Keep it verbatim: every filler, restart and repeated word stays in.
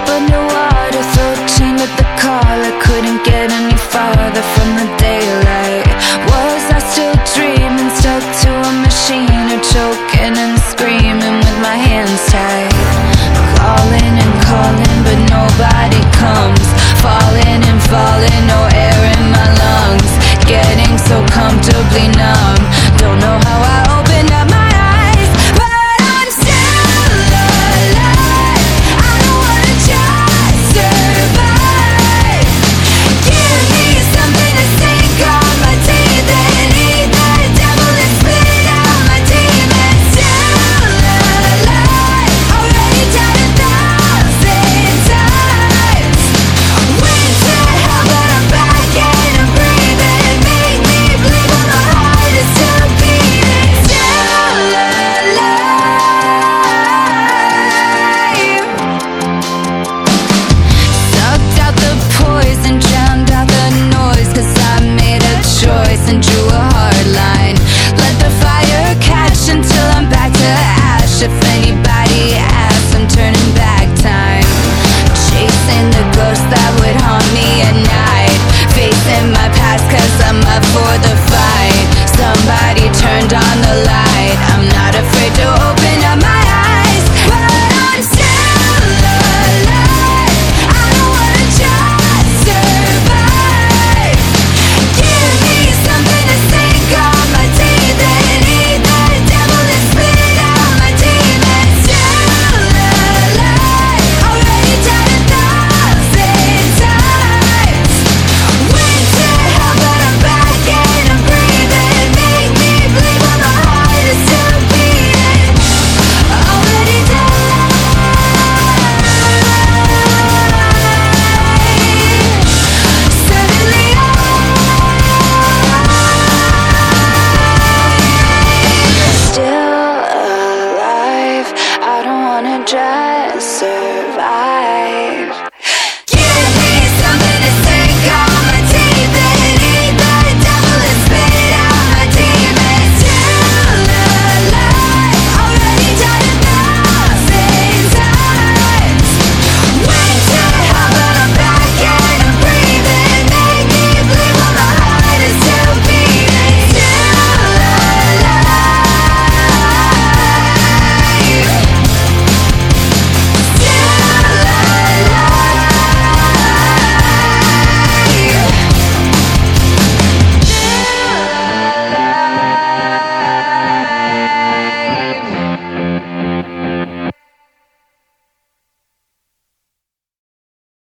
underwater, throat chained at the collar. Couldn't get any farther from the daylight. Was I still dreaming, stuck to a machine, or choking and screaming with my hands tied? Calling and calling, but nobody comes. Falling and falling, no air in my lungs. Getting so comfortably numb. Don't know how